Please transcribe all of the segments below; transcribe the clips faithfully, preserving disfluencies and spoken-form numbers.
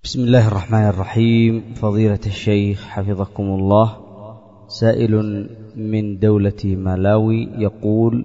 بسم الله الرحمن الرحيم. فضيلة الشيخ حفظكم الله، سائل من دولة مالاوي يقول: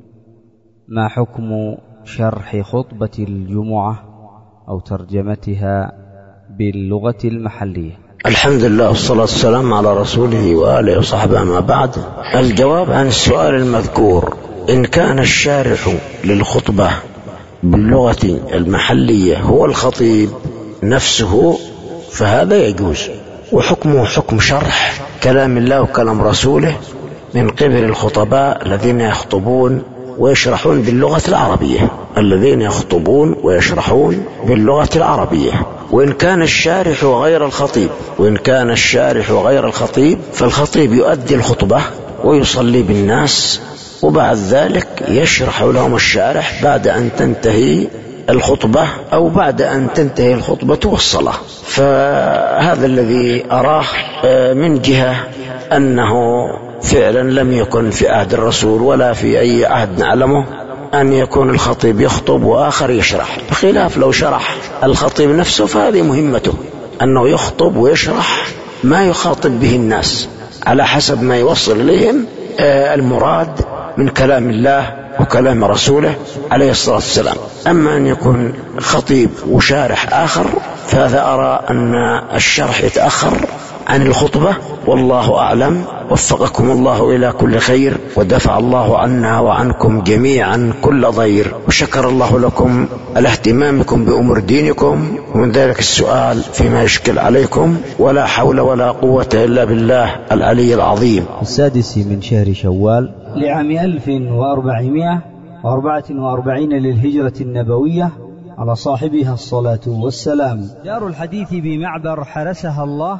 ما حكم شرح خطبة الجمعة أو ترجمتها باللغة المحلية؟ الحمد لله والصلاة والسلام على رسوله وآله وصحبه. ما بعد، الجواب عن السؤال المذكور: إن كان الشارح للخطبة باللغة المحلية هو الخطيب نفسه فهذا يجوز، وحكمه حكم شرح كلام الله وكلام رسوله من قبل الخطباء الذين يخطبون ويشرحون باللغة العربية الذين يخطبون ويشرحون باللغة العربية. وإن كان الشارح غير الخطيب وإن كان الشارح غير الخطيب فالخطيب يؤدي الخطبة ويصلي بالناس، وبعد ذلك يشرح لهم الشارح بعد أن تنتهي الخطبة أو بعد أن تنتهي الخطبة والصلاة. فهذا الذي أراه من جهة أنه فعلا لم يكن في عهد الرسول ولا في أي عهد نعلمه أن يكون الخطيب يخطب وآخر يشرح، بخلاف لو شرح الخطيب نفسه فهذه مهمته، أنه يخطب ويشرح ما يخاطب به الناس على حسب ما يوصل إليهم المراد من كلام الله وكلام رسوله عليه الصلاة والسلام. أما أن يكون خطيب وشارح آخر فهذا أرى أن الشرح يتأخر عن الخطبة، والله أعلم. وفقكم الله إلى كل خير، ودفع الله عنا وعنكم جميعا كل ضير، وشكر الله لكم على اهتمامكم بأمور دينكم، ومن ذلك السؤال فيما يشكل عليكم، ولا حول ولا قوة إلا بالله العلي العظيم. السادس من شهر شوال لعام ألف وأربعمائة وأربعة وأربعين للهجرة النبوية، على صاحبها الصلاة والسلام. دار الحديث بمعبر حرسها الله،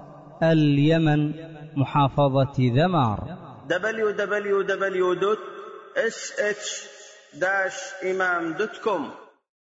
اليمن، محافظة ذمار. دبليو دبليو دبليو دوت إس إتش داش إمام دوت كوم